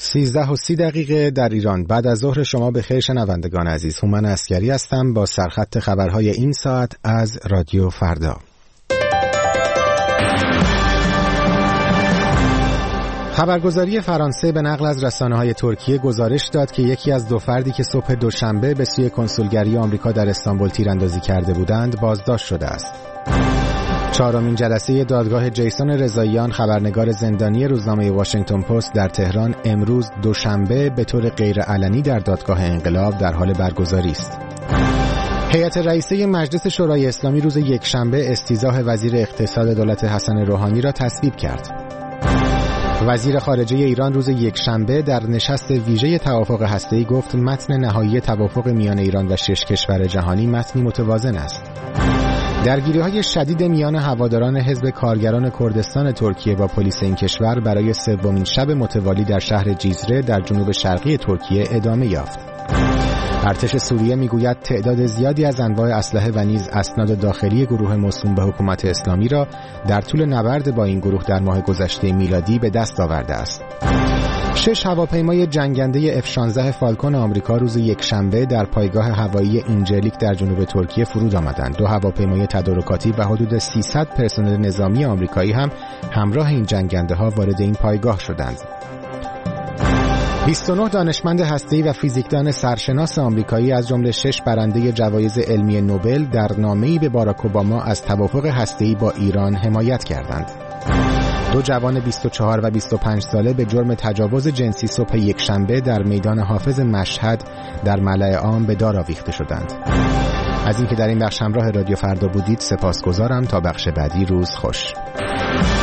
13:30 در ایران بعد از ظهر. شما به خیر شنوندگان عزیز. هومن عسگری هستم با سرخط خبرهای این ساعت از رادیو فردا. خبرگزاری فرانسه به نقل از رسانه‌های ترکیه گزارش داد که یکی از دو فردی که صبح دوشنبه به سوی کنسولگری آمریکا در استانبول تیراندازی کرده بودند بازداشت شده است. چهارمین جلسه دادگاه جیسون رضاییان، خبرنگار زندانی روزنامه واشنگتن پست در تهران، امروز دوشنبه به طور غیرعلنی در دادگاه انقلاب در حال برگزاری است. هیئت رئیسه مجلس شورای اسلامی روز یکشنبه استیضاح وزیر اقتصاد دولت حسن روحانی را تصویب کرد. وزیر خارجه ایران روز یکشنبه در نشست ویژه توافق هسته‌ای گفت متن نهایی توافق میان ایران و 6 کشور جهانی متنی متوازن است. درگیری‌های شدید میان هواداران حزب کارگران کردستان ترکیه با پلیس این کشور برای سومین شب متوالی در شهر جیزره در جنوب شرقی ترکیه ادامه یافت. ارتش سوریه میگوید تعداد زیادی از انواع اسلحه و نیز اسناد داخلی گروه موسوم به حکومت اسلامی را در طول نبرد با این گروه در ماه گذشته میلادی به دست آورده است. 6 هواپیمای جنگنده F-16 فالکون آمریکا روز یکشنبه در پایگاه هوایی اینجلیک در جنوب ترکیه فرود آمدند. 2 هواپیمای تدارکاتی و حدود 300 پرسنل نظامی آمریکایی هم همراه این جنگنده‌ها وارد این پایگاه شدند. 29 دانشمند هسته‌ای و فیزیکدان سرشناس آمریکایی از جمله 6 برنده جوایز علمی نوبل در نامه‌ای به باراک اوباما از توافق هسته‌ای با ایران حمایت کردند. 2 جوان 24 و 25 ساله به جرم تجاوز جنسی صبح یکشنبه در میدان حافظ مشهد در ملأ عام به دار آویخته شدند. از اینکه در این بخش همراه رادیو فردا بودید سپاسگزارم. تا بخش بعدی روز خوش.